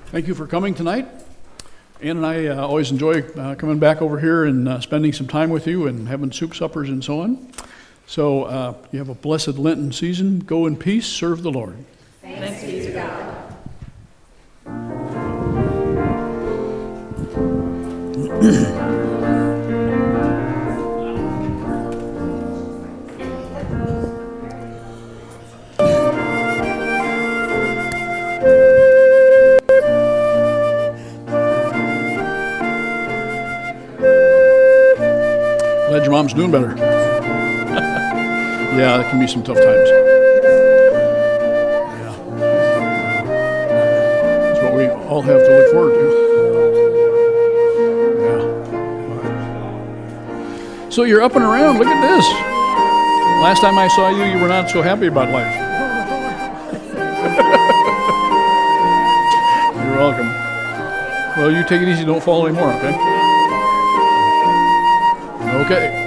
Thank you for coming tonight. Ann and I always enjoy coming back over here and spending some time with you and having soup suppers and so on. So you have a blessed Lenten season. Go in peace, serve the Lord. Thanks be to God. Glad your mom's doing better. Yeah, that can be some tough times. Yeah. That's what we all have to look forward to. Yeah. So you're up and around. Look at this. Last time I saw you, you were not so happy about life. You're welcome. Well, you take it easy. Don't fall anymore, okay? Okay.